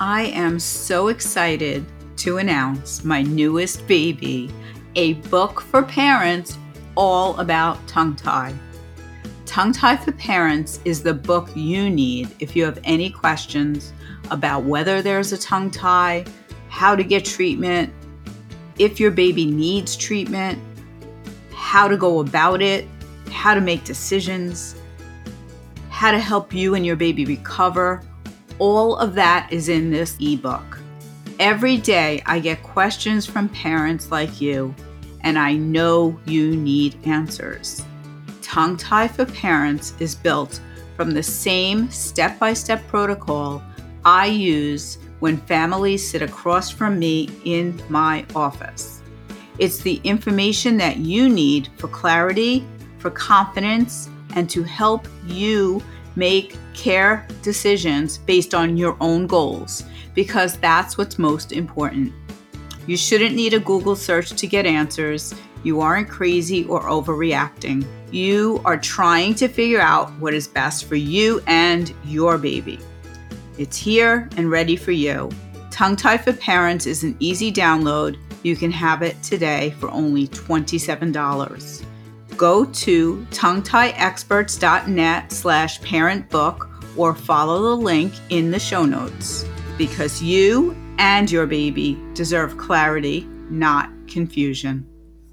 I am so excited to announce my newest baby, a book for parents all about tongue tie. Tongue Tie for Parents is the book you need if you have any questions about whether there's a tongue tie, how to get treatment, if your baby needs treatment, how to go about it, how to make decisions, how to help you and your baby recover. All of that is in this ebook. Every day I get questions from parents like you, and I know you need answers. Tongue Tie for Parents is built from the same step-by-step protocol I use when families sit across from me in my office. It's the information that you need for clarity, for confidence, and to help you make care decisions based on your own goals, because that's what's most important. You shouldn't need a Google search to get answers. You aren't crazy or overreacting. You are trying to figure out what is best for you and your baby. It's here and ready for you. Tongue Tie for Parents is an easy download. You can have it today for only $27. Go to tonguetieexperts.net/parentbook or follow the link in the show notes, because you and your baby deserve clarity, not confusion.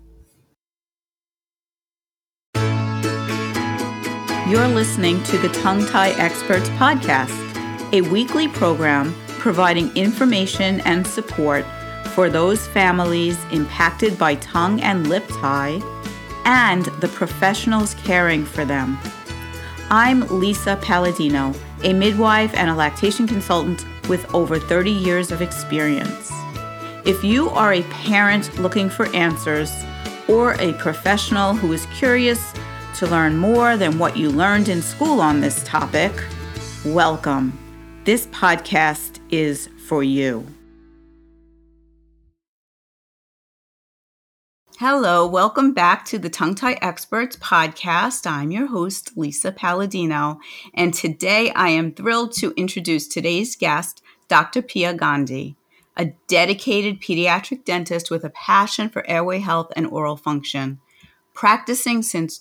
You're listening to the Tongue Tie Experts podcast, a weekly program providing information and support for those families impacted by tongue and lip tie and the professionals caring for them. I'm Lisa Palladino, a midwife and a lactation consultant with over 30 years of experience. If you are a parent looking for answers or a professional who is curious to learn more than what you learned in school on this topic, welcome. This podcast is for you. Hello, welcome back to the Tongue Tie Experts podcast. I'm your host, Lisa Palladino, and today I am thrilled to introduce today's guest, Dr. Pia Gandhi, a dedicated pediatric dentist with a passion for airway health and oral function. Practicing since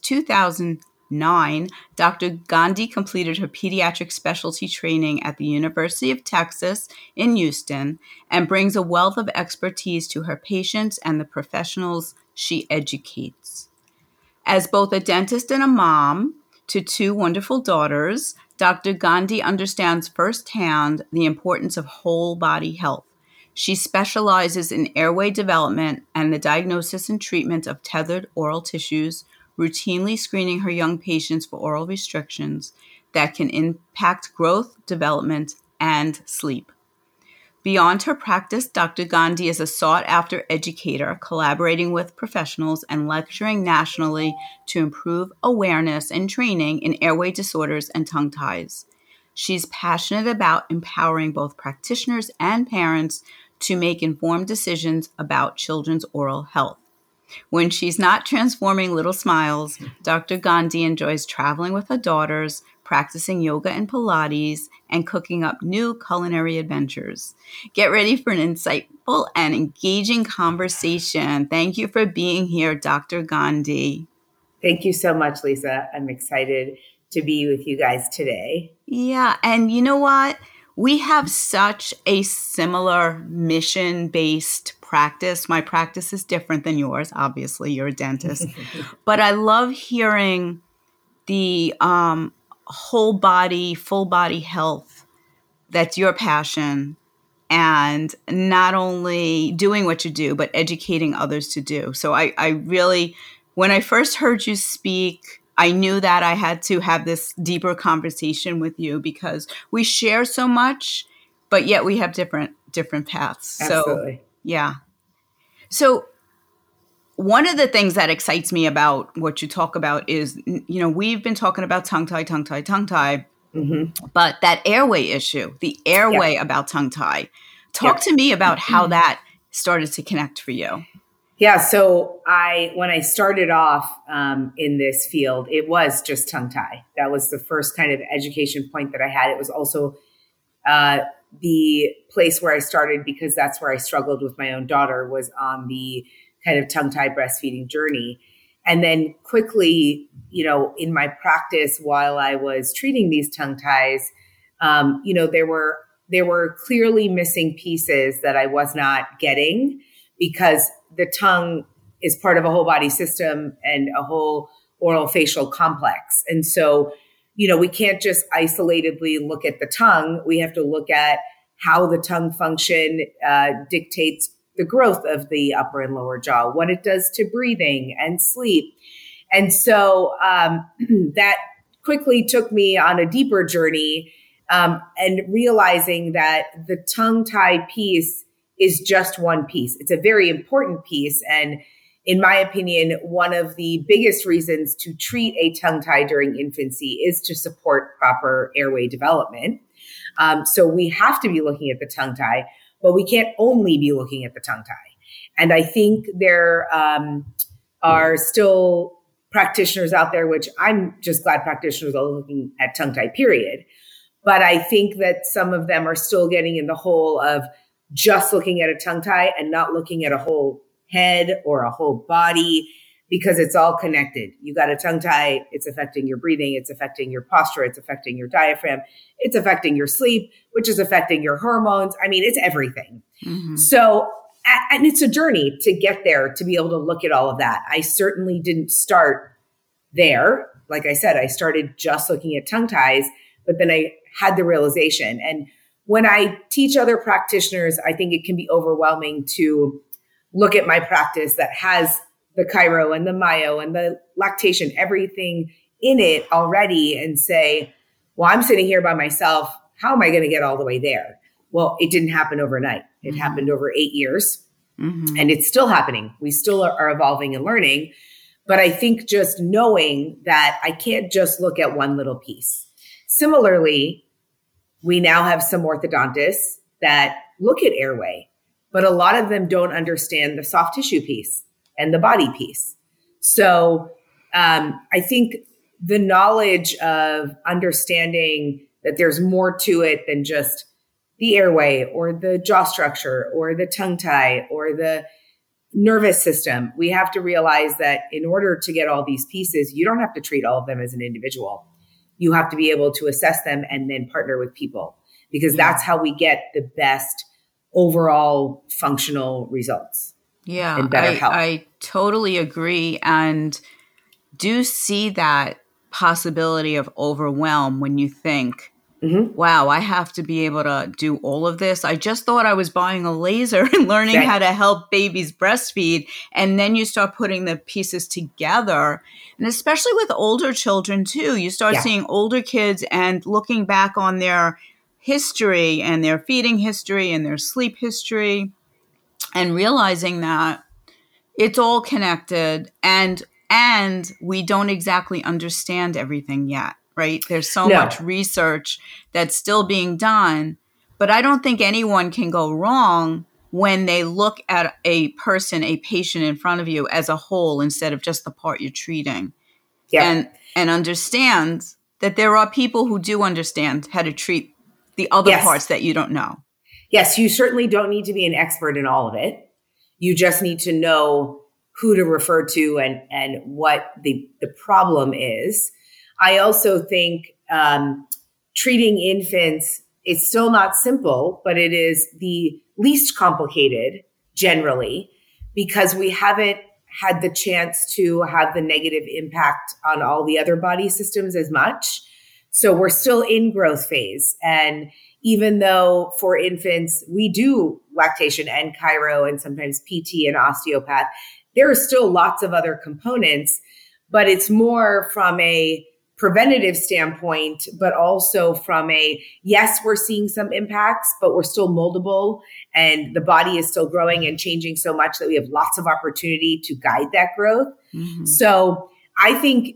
2009, Dr. Gandhi completed her pediatric specialty training at the University of Texas in Houston and brings a wealth of expertise to her patients and the professionals she educates. As both a dentist and a mom to two wonderful daughters, Dr. Gandhi understands firsthand the importance of whole body health. She specializes in airway development and the diagnosis and treatment of tethered oral tissues, routinely screening her young patients for oral restrictions that can impact growth, development, and sleep. Beyond her practice, Dr. Gandhi is a sought-after educator, collaborating with professionals and lecturing nationally to improve awareness and training in airway disorders and tongue ties. She's passionate about empowering both practitioners and parents to make informed decisions about children's oral health. When she's not transforming little smiles, Dr. Gandhi enjoys traveling with her daughters, practicing yoga and Pilates, and cooking up new culinary adventures. Get ready for an insightful and engaging conversation. Thank you for being here, Dr. Gandhi. Thank you so much, Lisa. I'm excited to be with you guys today. Yeah, and you know what? We have such a similar mission-based practice. My practice is different than yours. Obviously, you're a dentist. But I love hearing the whole body, full body health. That's your passion. And not only doing what you do, but educating others to do. So I really, when I first heard you speak, I knew that I had to have this deeper conversation with you because we share so much, but yet we have different paths. Absolutely. So, yeah. So one of the things that excites me about what you talk about is, you know, we've been talking about tongue tie, Mm-hmm. but that airway issue, the airway about tongue tie. Talk to me about how that started to connect for you. Yeah. So when I started off in this field, it was just tongue tie. That was the first kind of education point that I had. It was also the place where I started, because that's where I struggled with my own daughter, was on the kind of tongue-tied breastfeeding journey. And then quickly, in my practice while I was treating these tongue ties, there were clearly missing pieces that I was not getting, because the tongue is part of a whole body system and a whole oral facial complex. And so, we can't just isolatedly look at the tongue. We have to look at how the tongue function dictates the growth of the upper and lower jaw, what it does to breathing and sleep. And so that quickly took me on a deeper journey, and realizing that the tongue tie piece is just one piece. It's a very important piece. And in my opinion, one of the biggest reasons to treat a tongue tie during infancy is to support proper airway development. So we have to be looking at the tongue tie, but we can't only be looking at the tongue tie. And I think there are still practitioners out there, which I'm just glad practitioners are looking at tongue tie, period. But I think that some of them are still getting in the hole of just looking at a tongue tie and not looking at a whole head or a whole body, because it's all connected. You got a tongue tie, it's affecting your breathing, it's affecting your posture, it's affecting your diaphragm, it's affecting your sleep, which is affecting your hormones. I mean, it's everything. Mm-hmm. So, and it's a journey to get there, to be able to look at all of that. I certainly didn't start there. Like I said, I started just looking at tongue ties, but then I had the realization. And when I teach other practitioners, I think it can be overwhelming to look at my practice that has the chiro and the myo and the lactation, everything in it already, and say, well, I'm sitting here by myself. How am I going to get all the way there? Well, it didn't happen overnight. It mm-hmm. happened over 8 years, mm-hmm. and it's still happening. We still are evolving and learning. But I think just knowing that I can't just look at one little piece. Similarly, we now have some orthodontists that look at airway, but a lot of them don't understand the soft tissue piece and the body piece. So I think the knowledge of understanding that there's more to it than just the airway or the jaw structure or the tongue tie or the nervous system, we have to realize that in order to get all these pieces, you don't have to treat all of them as an individual. You have to be able to assess them and then partner with people, because that's how we get the best overall functional results. Yeah, and better health. I totally agree, and do see that possibility of overwhelm when you think, mm-hmm. wow, I have to be able to do all of this. I just thought I was buying a laser and learning right. how to help babies breastfeed. And then you start putting the pieces together. And especially with older children too, you start seeing older kids and looking back on their history and their feeding history and their sleep history, and realizing that it's all connected, and we don't exactly understand everything yet, right? There's so much research that's still being done, but I don't think anyone can go wrong when they look at a person, a patient in front of you as a whole instead of just the part you're treating. Yeah. And understand that there are people who do understand how to treat the other parts that you don't know. Yes, you certainly don't need to be an expert in all of it. You just need to know who to refer to and what the problem is. I also think treating infants is still not simple, but it is the least complicated generally, because we haven't had the chance to have the negative impact on all the other body systems as much. So we're still in growth phase. And even though for infants, we do lactation and chiro and sometimes PT and osteopath, there are still lots of other components, but it's more from a preventative standpoint, but also from a, yes, we're seeing some impacts, but we're still moldable and the body is still growing and changing so much that we have lots of opportunity to guide that growth. Mm-hmm. So I think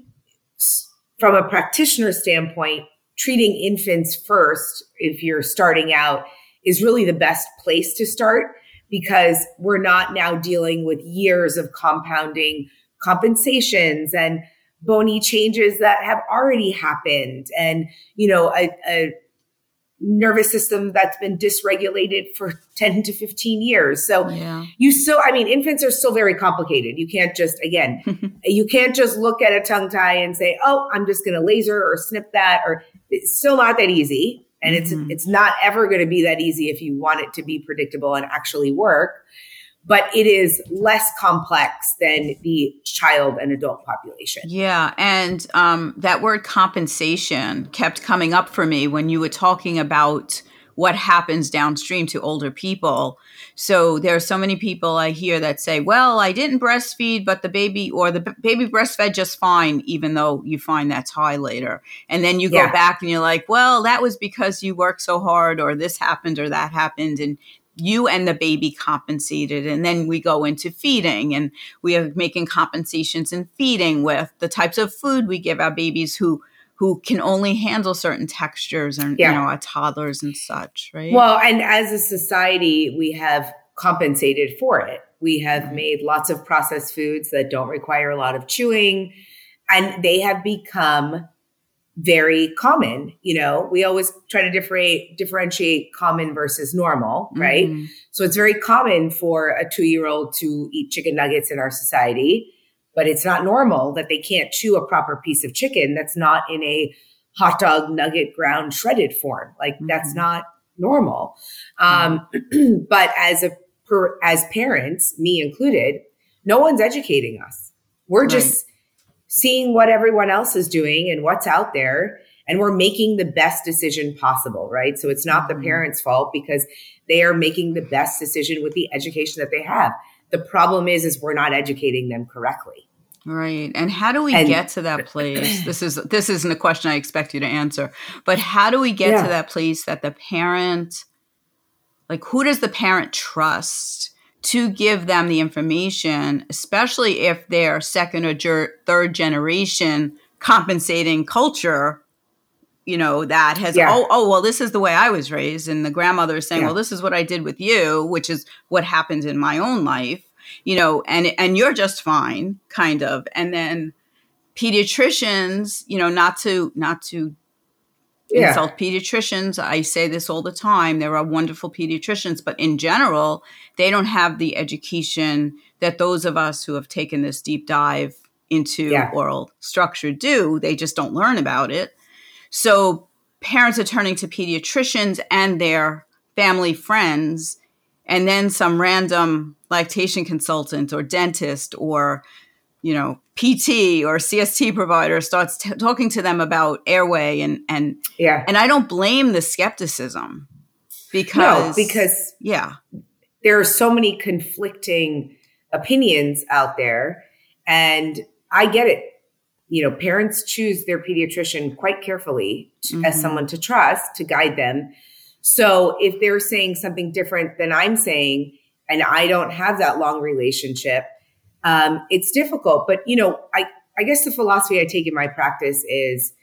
from a practitioner standpoint, treating infants first, if you're starting out, is really the best place to start, because we're not now dealing with years of compounding compensations and bony changes that have already happened. And, a nervous system that's been dysregulated for 10 to 15 years. So infants are still very complicated. You can't just, again, you can't just look at a tongue tie and say, oh, I'm just going to laser or snip that, or it's still not that easy. And it's not ever going to be that easy if you want it to be predictable and actually work. But it is less complex than the child and adult population. Yeah. And that word compensation kept coming up for me when you were talking about what happens downstream to older people. So there are so many people I hear that say, well, I didn't breastfeed, but the baby breastfed just fine, even though you find that's high later. And then you go back and you're like, well, that was because you worked so hard, or this happened or that happened. And you and the baby compensated. And then we go into feeding, and we are making compensations in feeding with the types of food we give our babies who can only handle certain textures, and our toddlers and such, right? Well, and as a society, we have compensated for it. We have made lots of processed foods that don't require a lot of chewing, and they have become very common. We always try to differentiate common versus normal, right? Mm-hmm. So it's very common for a 2-year-old to eat chicken nuggets in our society, but it's not normal that they can't chew a proper piece of chicken that's not in a hot dog nugget ground shredded form. Like that's not normal. But as parents, me included, no one's educating us. We're just seeing what everyone else is doing and what's out there, and we're making the best decision possible, right? So it's not the parents' fault because they are making the best decision with the education that they have. The problem is we're not educating them correctly. Right. And how do we get to that place? This isn't a question I expect you to answer, but how do we get to that place that the parent, like, who does the parent trust to give them the information, especially if they're second or third generation compensating culture, that has, well, this is the way I was raised. And the grandmother is saying, well, this is what I did with you, which is what happened in my own life, and you're just fine, kind of. And then pediatricians, not to insult pediatricians. I say this all the time. There are wonderful pediatricians, but in general, they don't have the education that those of us who have taken this deep dive into oral structure do. They just don't learn about it. So parents are turning to pediatricians and their family friends, and then some random lactation consultant or dentist or PT or CST provider starts talking to them about airway and I don't blame the skepticism because there are so many conflicting opinions out there, and I get it. Parents choose their pediatrician quite carefully as someone to trust, to guide them. So if they're saying something different than I'm saying, and I don't have that long relationship, it's difficult. But, I guess the philosophy I take in my practice is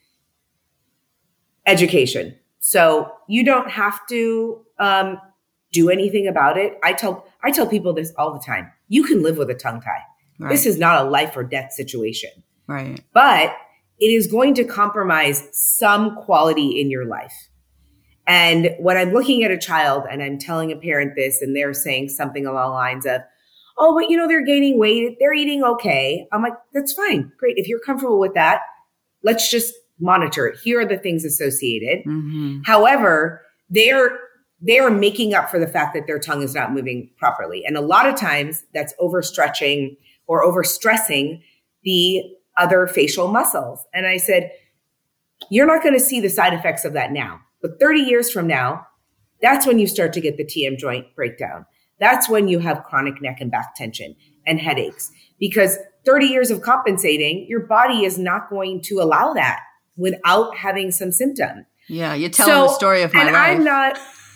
education. So you don't have to do anything about it. I tell people this all the time. You can live with a tongue tie. Right. This is not a life or death situation. Right. But it is going to compromise some quality in your life. And when I'm looking at a child and I'm telling a parent this, and they're saying something along the lines of, oh, but they're gaining weight, they're eating okay. I'm like, that's fine. Great. If you're comfortable with that, let's just monitor it. Here are the things associated. Mm-hmm. However, they are making up for the fact that their tongue is not moving properly. And a lot of times that's overstretching or overstressing the other facial muscles. And I said, you're not going to see the side effects of that now. But 30 years from now, that's when you start to get the TM joint breakdown. That's when you have chronic neck and back tension and headaches, because 30 years of compensating, your body is not going to allow that without having some symptom. Yeah, you're telling the story of my life. I'm not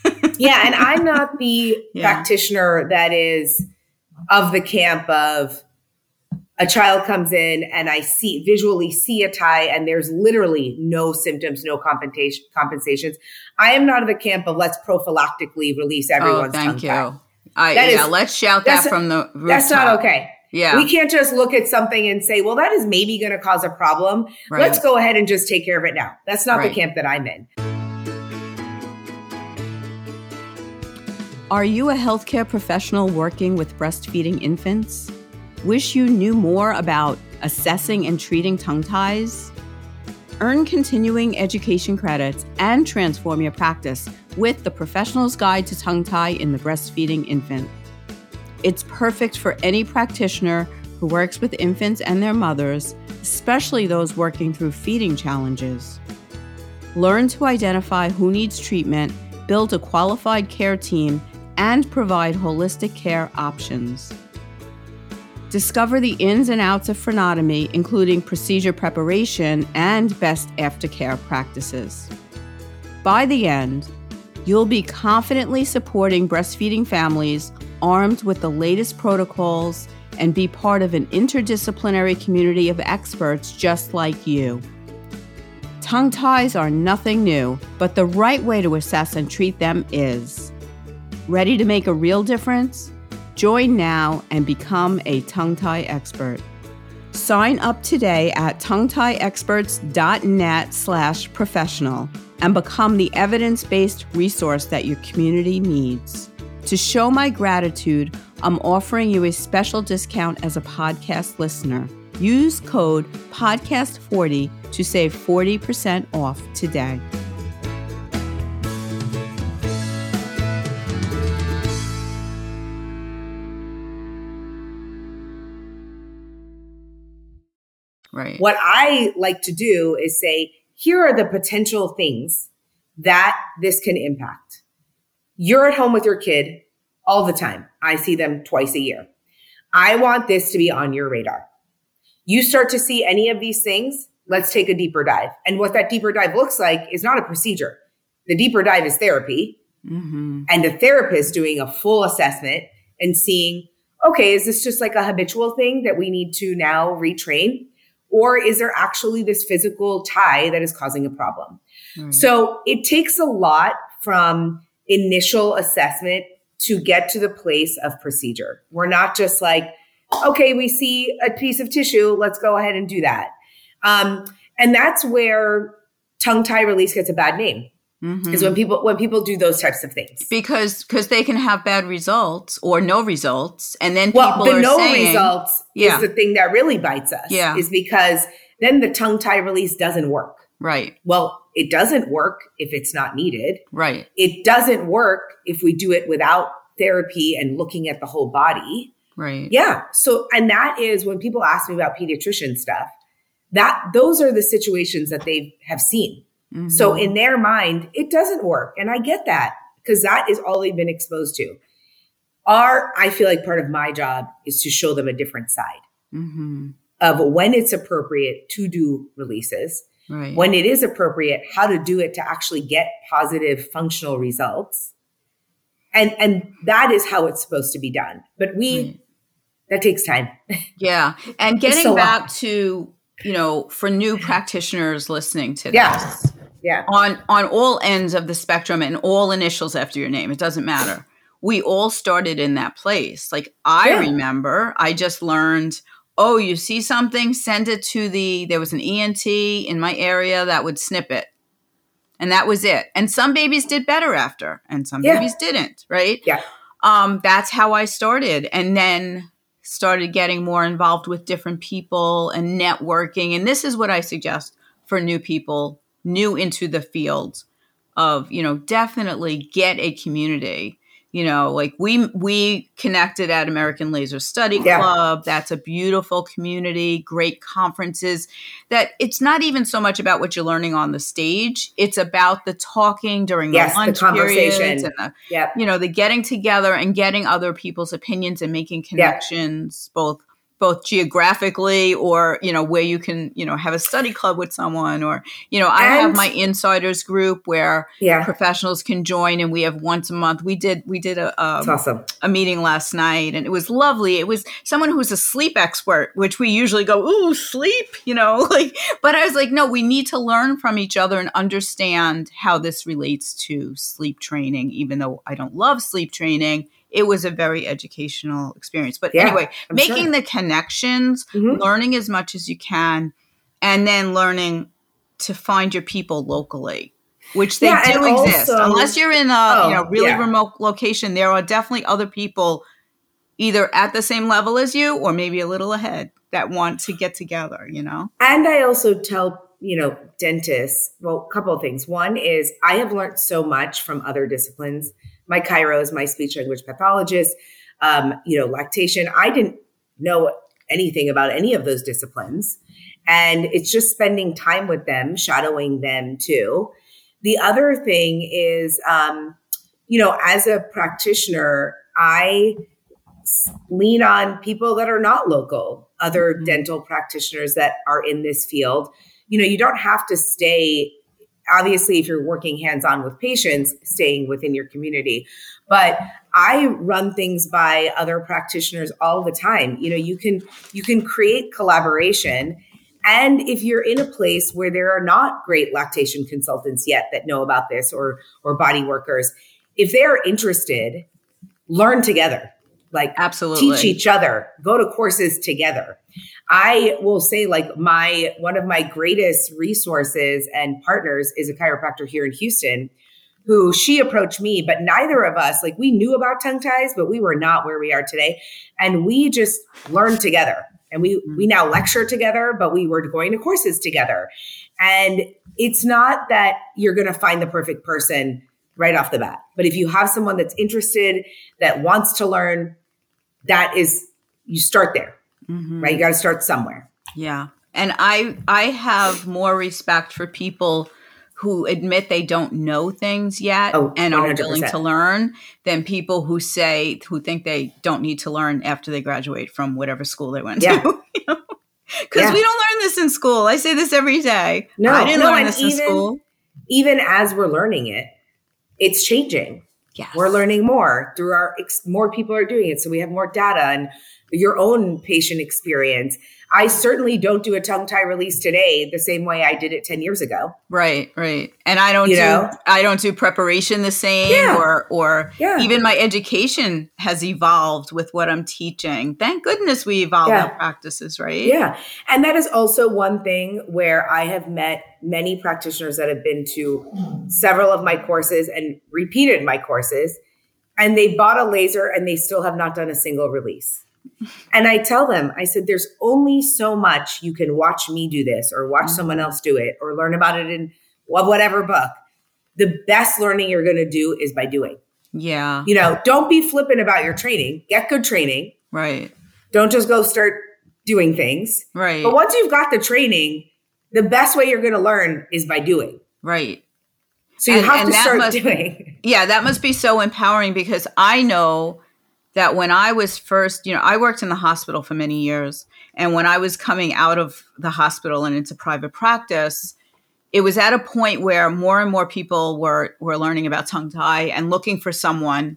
the practitioner that is of the camp of a child comes in and I visually see a tie and there's literally no symptoms, no compensations. I am not of the camp of let's prophylactically release everyone's tongue tie. Let's shout that from the rooftop. That's not okay. Yeah. We can't just look at something and say, well, that is maybe going to cause a problem. Right. Let's go ahead and just take care of it now. That's not the camp that I'm in. Are you a healthcare professional working with breastfeeding infants? Wish you knew more about assessing and treating tongue ties? Earn continuing education credits and transform your practice with the Professional's Guide to Tongue Tie in the Breastfeeding Infant. It's perfect for any practitioner who works with infants and their mothers, especially those working through feeding challenges. Learn to identify who needs treatment, build a qualified care team, and provide holistic care options. Discover the ins and outs of frenotomy, including procedure preparation and best aftercare practices. By the end, you'll be confidently supporting breastfeeding families armed with the latest protocols and be part of an interdisciplinary community of experts just like you. Tongue ties are nothing new, but the right way to assess and treat them is. Ready to make a real difference? Join now and become a tongue tie expert. Sign up today at tonguetieexperts.net/professional and become the evidence-based resource that your community needs. To show my gratitude, I'm offering you a special discount as a podcast listener. Use code PODCAST40 to save 40% off today. Right. What I like to do is say, here are the potential things that this can impact. You're at home with your kid all the time. I see them twice a year. I want this to be on your radar. You start to see any of these things, let's take a deeper dive. And what that deeper dive looks like is not a procedure. The deeper dive is therapy. Mm-hmm. And the therapist doing a full assessment and seeing, okay, is this just like a habitual thing that we need to now retrain? Or is there actually this physical tie that is causing a problem? Right. So it takes a lot from initial assessment to get to the place of procedure. We're not just like, okay, we see a piece of tissue, let's go ahead and do that. And that's where tongue tie release gets a bad name. Mm-hmm. Is when people do those types of things. Because they can have bad results or no results. And then people are saying... Well, the no results is the thing that really bites us. Yeah. Is because then the tongue tie release doesn't work. Right. Well, it doesn't work if it's not needed. Right. It doesn't work if we do it without therapy and looking at the whole body. Right. Yeah. So, and that is when people ask me about pediatrician stuff, those are the situations that they have seen. Mm-hmm. So in their mind, it doesn't work. And I get that because that is all they've been exposed to. I feel like part of my job is to show them a different side of when it's appropriate to do releases, right. When it is appropriate, how to do it to actually get positive functional results. And that is how it's supposed to be done. But that takes time. Yeah. And getting back to, for new practitioners listening to this. Yeah. On all ends of the spectrum and all initials after your name, it doesn't matter. We all started in that place. Like I remember, I just learned, you see something, send it to there was an ENT in my area that would snip it. And that was it. And some babies did better after and some babies didn't, right? Yeah. That's how I started. And then started getting more involved with different people and networking. And this is what I suggest for new people, new into the field of, definitely get a community. Like we connected at American Laser Study Club. That's a beautiful community, great conferences that it's not even so much about what you're learning on the stage. It's about the talking during the lunch periods and the getting together and getting other people's opinions and making connections, both geographically or, where you can, have a study club with someone or, I have my insiders group where professionals can join and we have once a month. We did awesome. A meeting last night and it was lovely. It was someone who's a sleep expert, which we usually go, ooh, sleep, but I was like, no, we need to learn from each other and understand how this relates to sleep training, even though I don't love sleep training. It was a very educational experience. But anyway, making the connections, learning as much as you can, and then learning to find your people locally. which they do exist. Also, unless you're in a really remote location, there are definitely other people either at the same level as you or maybe a little ahead that want to get together, And I also tell, dentists, well, a couple of things. One is I have learned so much from other disciplines. My chiros, my speech language pathologist, lactation. I didn't know anything about any of those disciplines. And it's just spending time with them, shadowing them too. The other thing is, as a practitioner, I lean on people that are not local, other dental practitioners that are in this field. You don't have to stay, obviously, if you're working hands-on with patients, staying within your community. But I run things by other practitioners all the time. You can create collaboration. And if you're in a place where there are not great lactation consultants yet that know about this or body workers, if they're interested, learn together. Absolutely. Teach each other, go to courses together. I will say one of my greatest resources and partners is a chiropractor here in Houston who she approached me, but neither of us, we knew about tongue ties, but we were not where we are today. And we just learned together and we now lecture together, but we were going to courses together. And it's not that you're going to find the perfect person right off the bat, but if you have someone that's interested, that wants to learn, you start there, right? You got to start somewhere. Yeah. And I have more respect for people who admit they don't know things yet and 100%. Are willing to learn than people who think they don't need to learn after they graduate from whatever school they went to. Because we don't learn this in school. I say this every day. No, I didn't learn this in school. Even as we're learning it, it's changing. Yes. We're learning more through more people are doing it. So we have more data and your own patient experience. I certainly don't do a tongue tie release today the same way I did it 10 years ago. Right. And I don't do preparation the same or even my education has evolved with what I'm teaching. Thank goodness we evolved our practices, right? Yeah. And that is also one thing where I have met many practitioners that have been to several of my courses and repeated my courses, and they bought a laser and they still have not done a single release. And I tell them, I said, there's only so much you can watch me do this or watch someone else do it or learn about it in whatever book. The best learning you're going to do is by doing. Yeah. Don't be flippant about your training. Get good training. Right. Don't just go start doing things. Right. But once you've got the training, the best way you're going to learn is by doing. Right. So you have to start doing. Yeah, that must be so empowering because I know that when I was first, I worked in the hospital for many years. And when I was coming out of the hospital and into private practice, it was at a point where more and more people were learning about tongue tie and looking for someone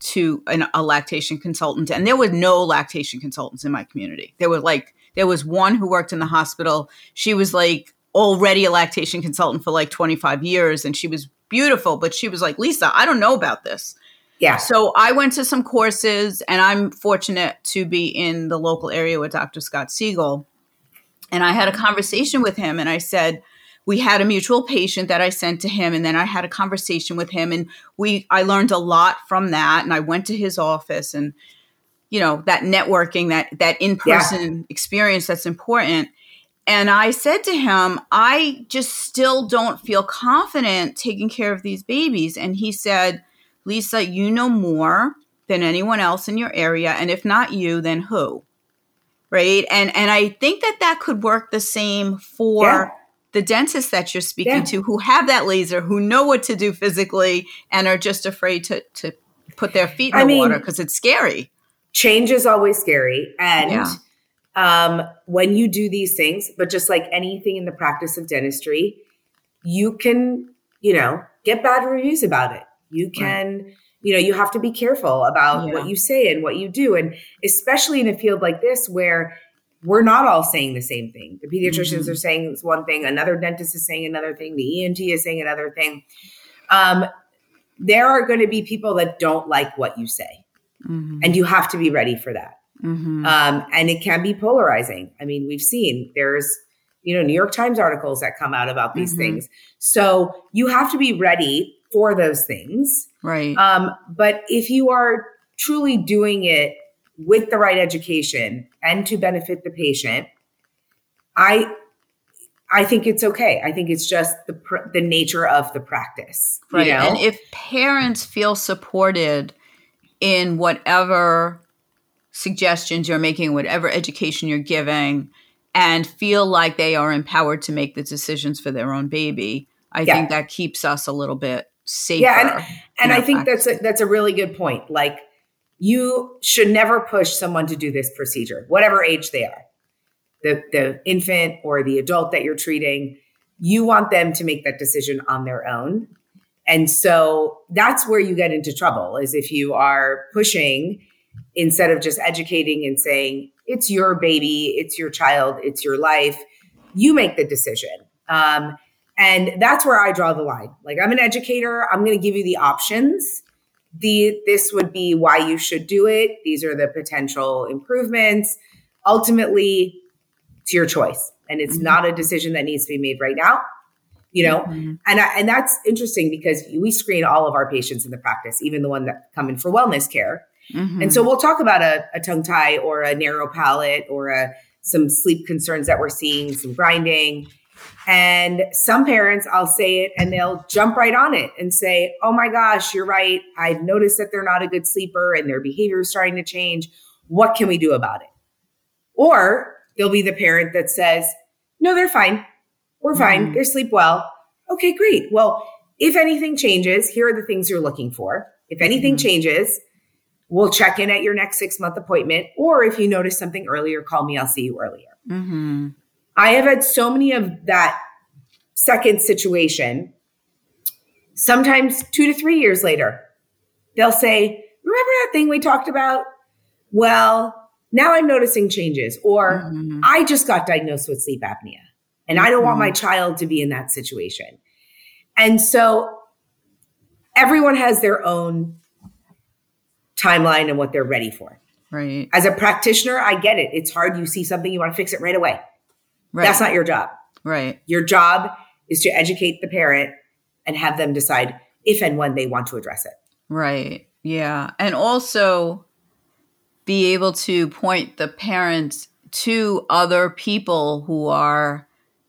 a lactation consultant. And there were no lactation consultants in my community. There was one who worked in the hospital. She was already a lactation consultant for 25 years. And she was beautiful, but she was like, Lisa, I don't know about this. Yeah. So I went to some courses and I'm fortunate to be in the local area with Dr. Scott Siegel. And I had a conversation with him and I said, we had a mutual patient that I sent to him. And then I had a conversation with him and I learned a lot from that. And I went to his office and, that networking, that in-person experience that's important. And I said to him, I just still don't feel confident taking care of these babies. And he said, Lisa, you know more than anyone else in your area. And if not you, then who? Right. And I think that could work the same for the dentists that you're speaking to who have that laser, who know what to do physically and are just afraid to put their feet in the water because it's scary. Change is always scary. And when you do these things, but just like anything in the practice of dentistry, you can, get bad reviews about it. You can, you have to be careful about what you say and what you do. And especially in a field like this, where we're not all saying the same thing. The pediatricians are saying one thing, another dentist is saying another thing, the ENT is saying another thing. There are going to be people that don't like what you say. And you have to be ready for that. And it can be polarizing. I mean, we've seen there's, New York Times articles that come out about these things. So you have to be ready for those things. Right. But if you are truly doing it with the right education and to benefit the patient, I think it's okay. I think it's just the nature of the practice. Right. And if parents feel supported in whatever suggestions you're making, whatever education you're giving, and feel like they are empowered to make the decisions for their own baby, I think that keeps us a little bit safer. Yeah, and I think that's a really good point. Like, you should never push someone to do this procedure, whatever age they are. The infant or the adult that you're treating, you want them to make that decision on their own. And so that's where you get into trouble, is if you are pushing instead of just educating and saying, it's your baby, it's your child, it's your life, you make the decision. And that's where I draw the line. Like, I'm an educator. I'm going to give you the options. This would be why you should do it. These are the potential improvements. Ultimately, it's your choice. And it's not a decision that needs to be made right now, And that's interesting because we screen all of our patients in the practice, even the one that come in for wellness care. And so we'll talk about a tongue tie or a narrow palate or some sleep concerns that we're seeing, some grinding. And some parents, I'll say it and they'll jump right on it and say, oh my gosh, you're right. I've noticed that they're not a good sleeper and their behavior is starting to change. What can we do about it? Or there'll be the parent that says, no, they're fine. We're fine. They sleep well. Okay, great. Well, if anything changes, here are the things you're looking for. If anything changes, we'll check in at your next 6-month appointment. Or if you notice something earlier, call me. I'll see you earlier. I have had so many of that second situation. Sometimes 2 to 3 years later, they'll say, remember that thing we talked about? Well, now I'm noticing changes. Or I just got diagnosed with sleep apnea and I don't want my child to be in that situation. And so everyone has their own timeline and what they're ready for. Right. As a practitioner, I get it. It's hard. You see something, you want to fix it right away. Right. That's not your job. Right. Your job is to educate the parent and have them decide if and when they want to address it. Right. Yeah. And also be able to point the parents to other people who are,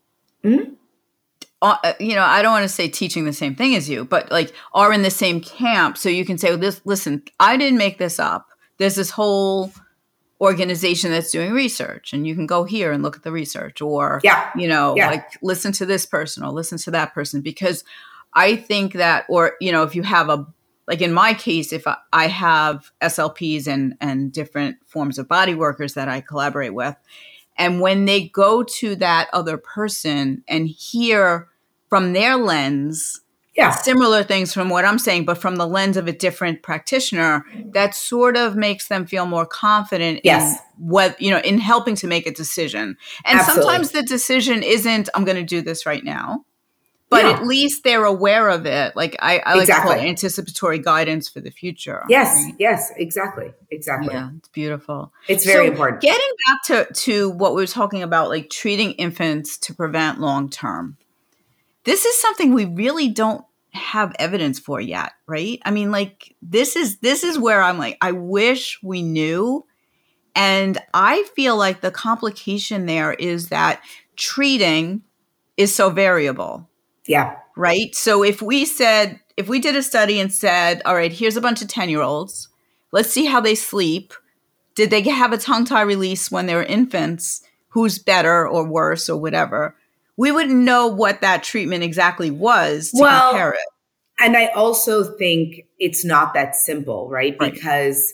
I don't want to say teaching the same thing as you, but like are in the same camp. So you can say, listen, I didn't make this up. There's this whole organization that's doing research and you can go here and look at the research or, like listen to this person or listen to that person. Because I think that, or, if you have like in my case, if I have SLPs and different forms of body workers that I collaborate with, and when they go to that other person and hear from their lens, similar things from what I'm saying, but from the lens of a different practitioner, that sort of makes them feel more confident in what, in helping to make a decision. And sometimes the decision isn't, I'm going to do this right now, but at least they're aware of it. Like I like to call it anticipatory guidance for the future. Yes. Right? Yes, exactly. Yeah, it's beautiful. It's very important. Getting back to what we were talking about, like treating infants to prevent long-term. This is something we really don't have evidence for yet, right? I mean, like this is where I'm like, I wish we knew. And I feel like the complication there is that treating is so variable. Yeah. Right. So if we did a study and said, all right, here's a bunch of 10-year-olds, let's see how they sleep. Did they have a tongue tie release when they were infants? Who's better or worse or whatever? We wouldn't know what that treatment exactly was to compare it. And I also think it's not that simple, right? Because,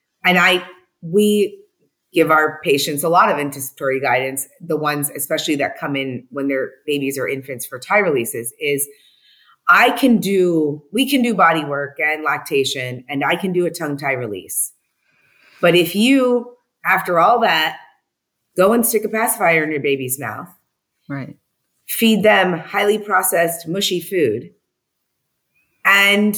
we give our patients a lot of anticipatory guidance, the ones especially that come in when they're babies or infants for tie releases, is we can do body work and lactation, and I can do a tongue tie release. But if you, after all that, go and stick a pacifier in your baby's mouth, right, feed them highly processed, mushy food, and,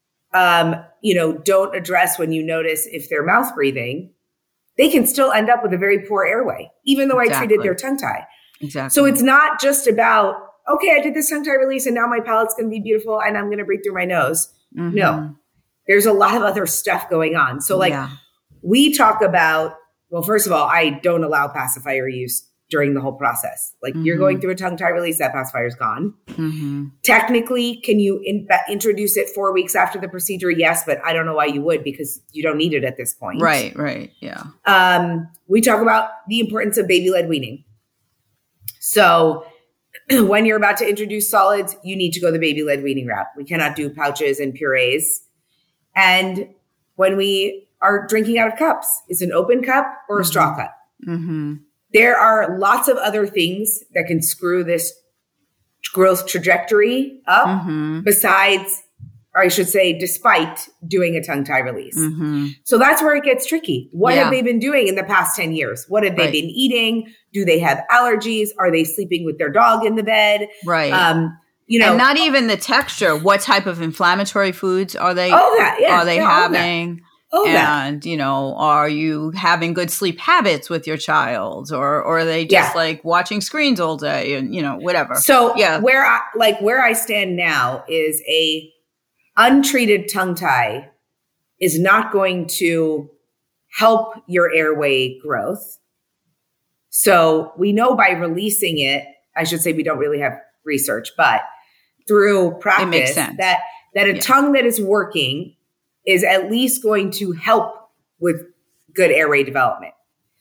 don't address when you notice if they're mouth breathing, they can still end up with a very poor airway, even though I treated their tongue tie. Exactly. So it's not just about, okay, I did this tongue tie release and now my palate's going to be beautiful and I'm going to breathe through my nose. Mm-hmm. No, there's a lot of other stuff going on. So like we talk about, well, first of all, I don't allow pacifier use during the whole process. Like you're going through a tongue tie release, that pacifier's gone. Technically, can you introduce it 4 weeks after the procedure? Yes, but I don't know why you would, because you don't need it at this point. Right. Yeah. We talk about the importance of baby-led weaning. So when you're about to introduce solids, you need to go the baby-led weaning route. We cannot do pouches and purees. And when we are drinking out of cups, it's an open cup or a straw cup. There are lots of other things that can screw this growth trajectory up besides, or I should say, despite doing a tongue tie release. So that's where it gets tricky. What have they been doing in the past 10 years? What have they been eating? Do they have allergies? Are they sleeping with their dog in the bed? Right. And not even the texture. What type of inflammatory foods are they? Are they having? And, are you having good sleep habits with your child, or are they just like watching screens all day and, whatever? So where I stand now is a untreated tongue tie is not going to help your airway growth. So we know by releasing it, I should say we don't really have research, but through practice, it makes sense. that a tongue that is working is at least going to help with good airway development.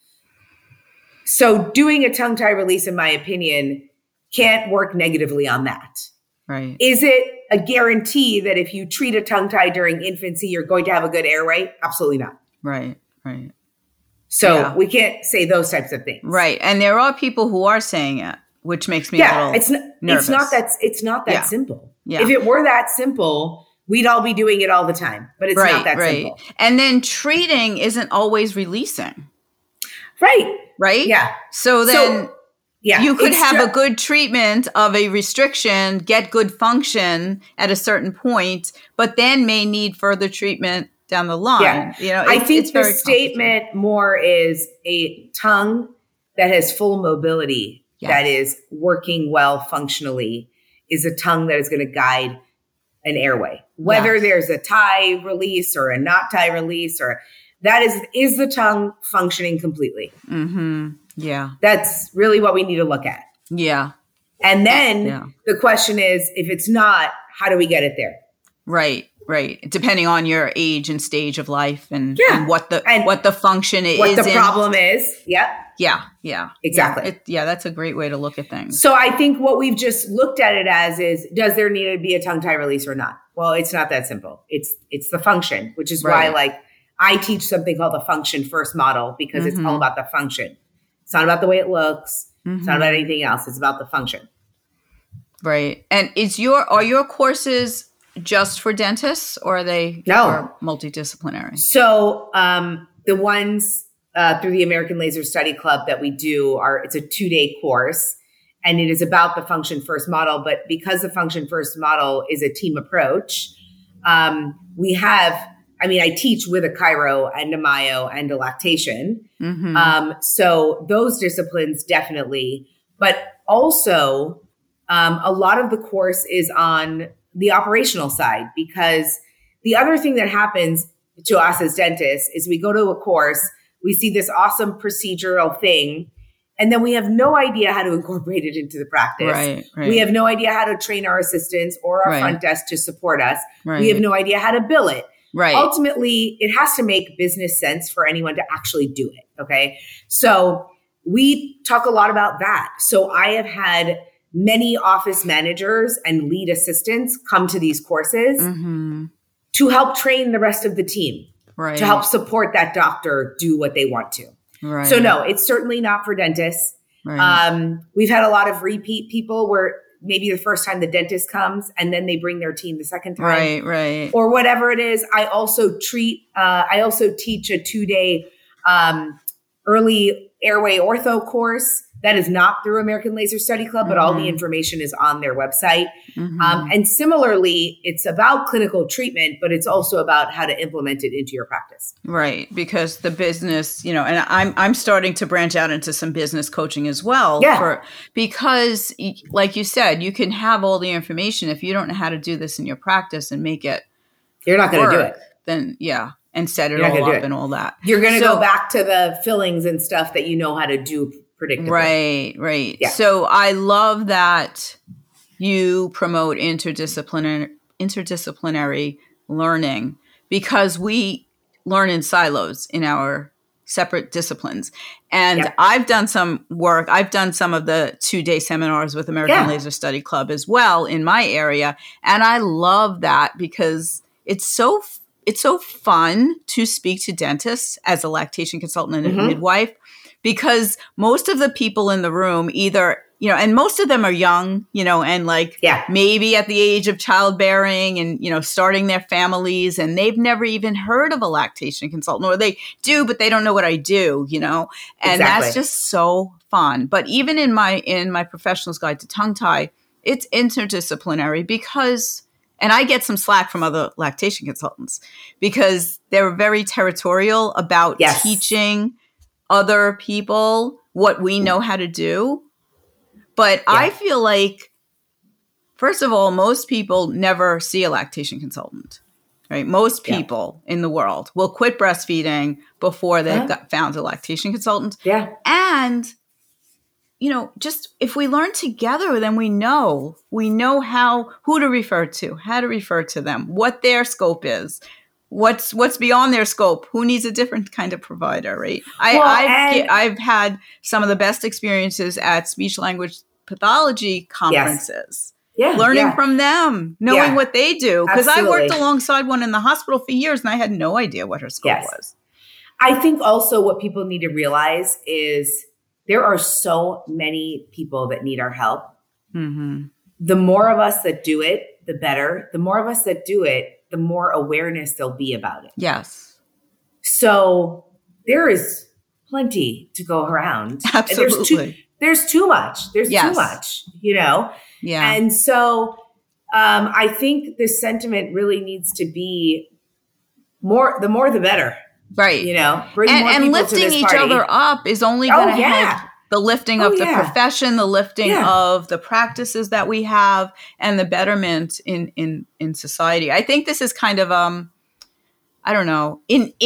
So doing a tongue tie release, in my opinion, can't work negatively on that. Right. Is it a guarantee that if you treat a tongue tie during infancy, you're going to have a good airway? Absolutely not. Right. So we can't say those types of things. Right. And there are people who are saying it, which makes me a little nervous. It's not that simple. Yeah. If it were that simple, we'd all be doing it all the time, but it's not that simple. And then treating isn't always releasing. Right. Yeah. So then you could have a good treatment of a restriction, get good function at a certain point, but then may need further treatment down the line. Yeah. I think the statement more is a tongue that has full mobility, that is working well functionally, is a tongue that is going to guide an airway. Whether there's a tie release or a not tie release, or that is the tongue functioning completely. Yeah. That's really what we need to look at. Yeah. And then the question is, if it's not, how do we get it there? Right. Depending on your age and stage of life and what the function is. What the problem is. Yep. Yeah. Exactly. That's a great way to look at things. So I think what we've just looked at it as is, does there need to be a tongue tie release or not? Well, it's not that simple. It's the function, which is why I teach something called the function first model, because it's all about the function. It's not about the way it looks. It's not about anything else. It's about the function. Right. And are your courses just for dentists, or are they multidisciplinary? So the ones through the American Laser Study Club that we do it's a 2-day course, and it is about the function first model. But because the function first model is a team approach, I teach with a chiro and a myo and a lactation. So those disciplines definitely, but also a lot of the course is on the operational side, because the other thing that happens to us as dentists is we go to a course, we see this awesome procedural thing, and then we have no idea how to incorporate it into the practice. Right. We have no idea how to train our assistants or our front desk to support us. We have no idea how to bill it. Right. Ultimately, it has to make business sense for anyone to actually do it. Okay. So we talk a lot about that. So I have had many office managers and lead assistants come to these courses to help train the rest of the team, to help support that doctor do what they want to. Right. So no, it's certainly not for dentists. Right. We've had a lot of repeat people where maybe the first time the dentist comes and then they bring their team the second time. Right. Or whatever it is. I also teach a 2-day early airway ortho course. That is not through American Laser Study Club, but all the information is on their website. And similarly, it's about clinical treatment, but it's also about how to implement it into your practice. Right. Because the business, and I'm starting to branch out into some business coaching as well. Yeah. Because like you said, you can have all the information. If you don't know how to do this in your practice and make it, you're not going to do it. Then and set it all up and all that. You're going to go back to the fillings and stuff that you know how to do predictably. Right. Yeah. So I love that you promote interdisciplinary learning, because we learn in silos in our separate disciplines. And I've done some work. I've done some of the 2-day seminars with American Laser Study Club as well in my area. And I love that because it's so fun to speak to dentists as a lactation consultant and a midwife, because most of the people in the room either, and most of them are young, and maybe at the age of childbearing and, starting their families, and they've never even heard of a lactation consultant, or they do, but they don't know what I do, and that's just so fun. But even in my professional's guide to tongue tie, it's interdisciplinary because, and I get some slack from other lactation consultants because they're very territorial about teaching other people what we know how to do. But I feel like, first of all, most people never see a lactation consultant, right? Most people in the world will quit breastfeeding before they've found a lactation consultant. Yeah. And, just if we learn together, then we know who to refer to, how to refer to them, what their scope is. What's beyond their scope? Who needs a different kind of provider, right? I've had some of the best experiences at speech language pathology conferences. Learning from them, knowing what they do. Because I worked alongside one in the hospital for years and I had no idea what her scope was. I think also what people need to realize is there are so many people that need our help. The more of us that do it, the better. The more of us that do it, the more awareness there'll be about it. Yes. So there is plenty to go around. Absolutely. There's too much. There's too much, Yeah. And so I think the sentiment really needs to be the more the better. Right. Bring more people lifting to this each party. other up is only going to help the lifting of the profession, the lifting of the practices that we have, and the betterment in society. I think this is kind of I don't know,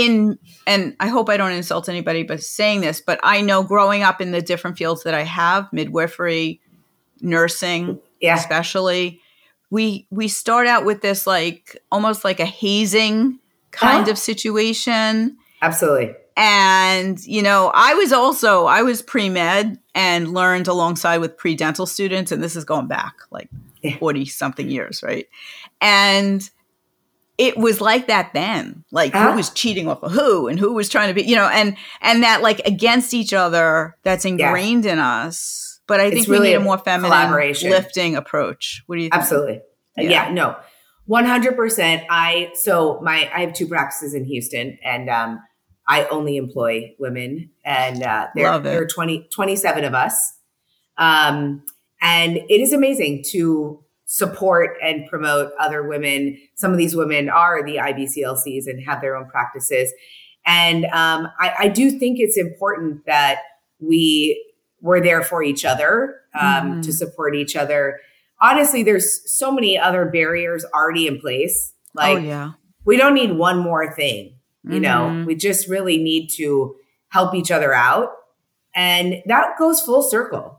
and I hope I don't insult anybody by saying this, but I know growing up in the different fields that I have, midwifery, nursing, especially, we start out with this almost like a hazing kind of situation. Absolutely. And, I was pre-med and learned alongside with pre-dental students. And this is going back 40 something years. Right. And it was like that then, who was cheating off of who and who was trying to be, and that against each other, that's ingrained in us. But I think we need a more feminine lifting approach. What do you think? Absolutely. Yeah, no, 100%. I have 2 practices in Houston, and, I only employ women, and there are 27 of us. And it is amazing to support and promote other women. Some of these women are the IBCLCs and have their own practices. And I do think it's important that we're there for each other, to support each other. Honestly, there's so many other barriers already in place. We don't need one more thing. We just really need to help each other out. And that goes full circle,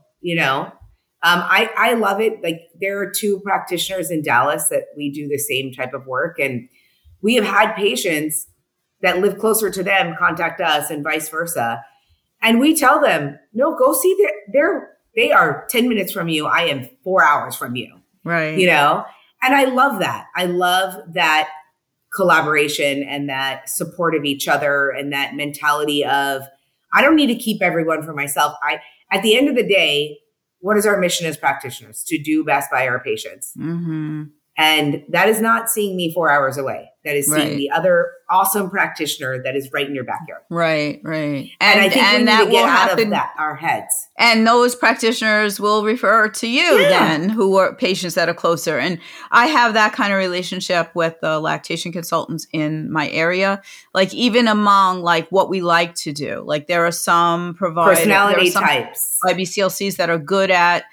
I love it. There are 2 practitioners in Dallas that we do the same type of work. And we have had patients that live closer to them contact us and vice versa. And we tell them, no, go see they are 10 minutes from you. I am 4 hours from you. Right. And I love that. I love that collaboration and that support of each other and that mentality of, I don't need to keep everyone for myself. At the end of the day, what is our mission as practitioners? To do best by our patients. And that is not seeing me 4 hours away. That is seeing the other awesome practitioner that is right in your backyard. Right, right. And I think we need to get out of our heads. And those practitioners will refer to you then, who are patients that are closer. And I have that kind of relationship with the lactation consultants in my area. Like even among like what we like to do, like there are some providers, personality types, IBCLCs that are good at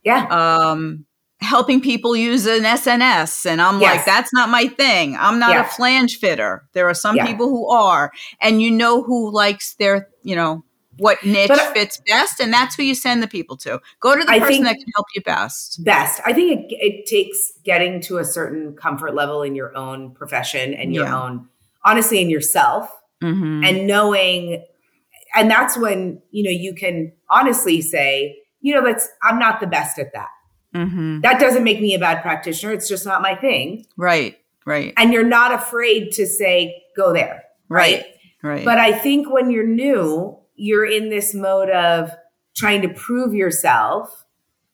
helping people use an SNS. And I'm like, that's not my thing. I'm not a flange fitter. There are some people who are, and you know who likes their, what niche fits best. And that's who you send the people to. Go to the person that can help you best. I think it takes getting to a certain comfort level in your own profession and your own, honestly, in yourself and knowing, and that's when, you can honestly say, I'm not the best at that. That doesn't make me a bad practitioner. It's just not my thing. Right, right. And you're not afraid to say, go there. Right. But I think when you're new, you're in this mode of trying to prove yourself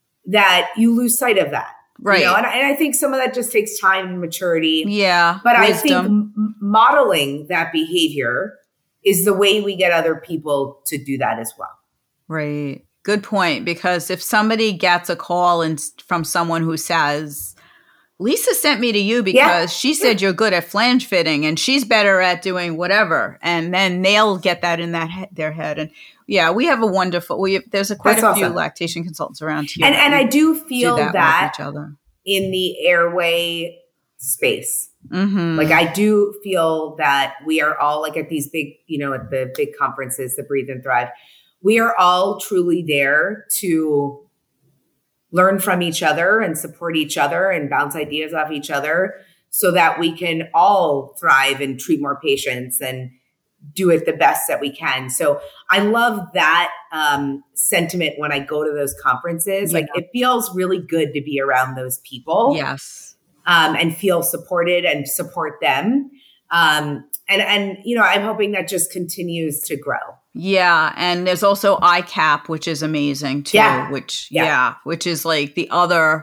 that you lose sight of that. Right. And I think some of that just takes time and maturity. Yeah. But wisdom. I think modeling that behavior is the way we get other people to do that as well. Right. Good point. Because if somebody gets a call from someone who says, Lisa sent me to you because she said you're good at flange fitting and she's better at doing whatever. And then they'll get that in their head. And we have a wonderful, there's quite a few lactation consultants around here. And I do feel that in the airway space. Like I do feel that we are all like at these big, at the big conferences, the Breathe and Thrive, we are all truly there to learn from each other and support each other and bounce ideas off each other so that we can all thrive and treat more patients and do it the best that we can. So I love that sentiment when I go to those conferences. Like it feels really good to be around those people. Yes. And feel supported and support them. And I'm hoping that just continues to grow. Yeah. And there's also ICAP, which is amazing too, which is like the other,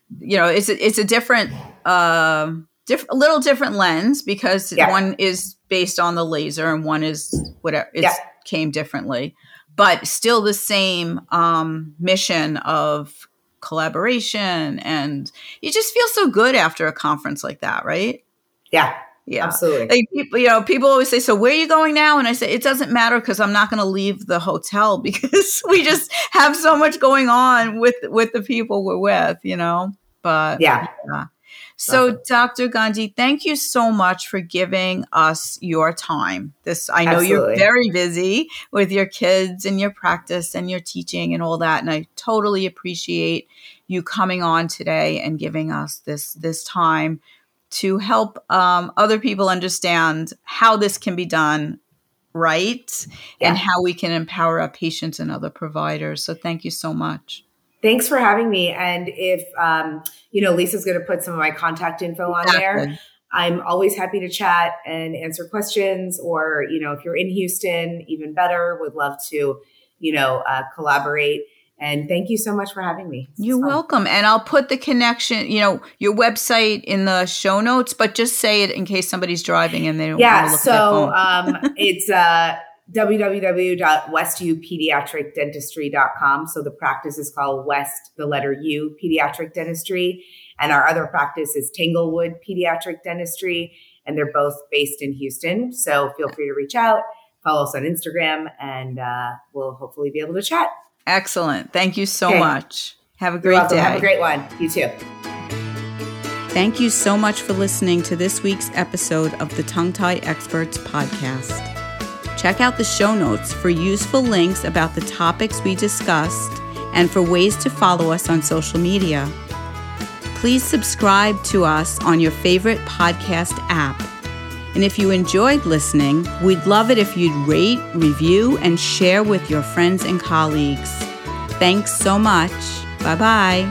it's a different, a little different lens because one is based on the laser and one is whatever, came differently, but still the same mission of collaboration. And you just feel so good after a conference like that, right? Yeah. Yeah, absolutely. Like, people always say, so where are you going now? And I say, it doesn't matter because I'm not going to leave the hotel because we just have so much going on with the people we're with, but So awesome. Dr. Gandhi, thank you so much for giving us your time. I know you're very busy with your kids and your practice and your teaching and all that. And I totally appreciate you coming on today and giving us this time to help other people understand how this can be done right and how we can empower our patients and other providers. So thank you so much. Thanks for having me. And if, Lisa's going to put some of my contact info on there, I'm always happy to chat and answer questions or, if you're in Houston, even better, would love to, collaborate. And thank you so much for having me. You're welcome. And I'll put the connection, your website in the show notes, but just say it in case somebody's driving and they don't want to look at their phone. It's www.westupediatricdentistry.com. So the practice is called West, the letter U, Pediatric Dentistry. And our other practice is Tanglewood Pediatric Dentistry. And they're both based in Houston. So feel free to reach out, follow us on Instagram, and we'll hopefully be able to chat. Excellent. Thank you so much. Have a great day. Have a great one. You too. Thank you so much for listening to this week's episode of the Tongue Tie Experts podcast. Check out the show notes for useful links about the topics we discussed and for ways to follow us on social media. Please subscribe to us on your favorite podcast app. And if you enjoyed listening, we'd love it if you'd rate, review, and share with your friends and colleagues. Thanks so much. Bye-bye.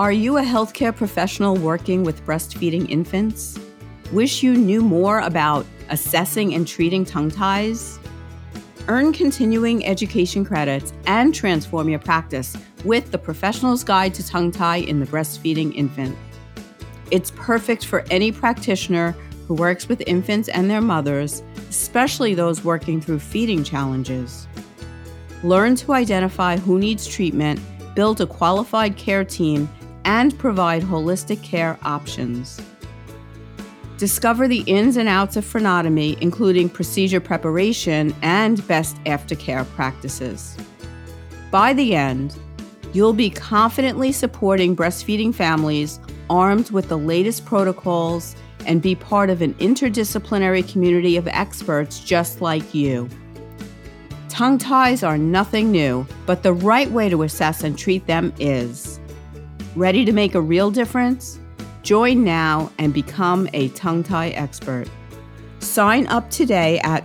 Are you a healthcare professional working with breastfeeding infants? Wish you knew more about assessing and treating tongue ties? Earn continuing education credits and transform your practice with the Professional's Guide to Tongue Tie in the Breastfeeding Infant. It's perfect for any practitioner who works with infants and their mothers, especially those working through feeding challenges. Learn to identify who needs treatment, build a qualified care team, and provide holistic care options. Discover the ins and outs of frenotomy, including procedure preparation and best aftercare practices. By the end, you'll be confidently supporting breastfeeding families armed with the latest protocols and be part of an interdisciplinary community of experts just like you. Tongue ties are nothing new, but the right way to assess and treat them is. Ready to make a real difference? Join now and become a tongue tie expert. Sign up today at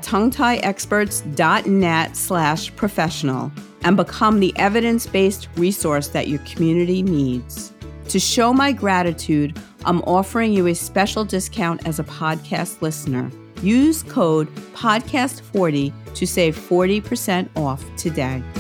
tonguetieexperts.net/professional and become the evidence-based resource that your community needs. To show my gratitude, I'm offering you a special discount as a podcast listener. Use code PODCAST40 to save 40% off today.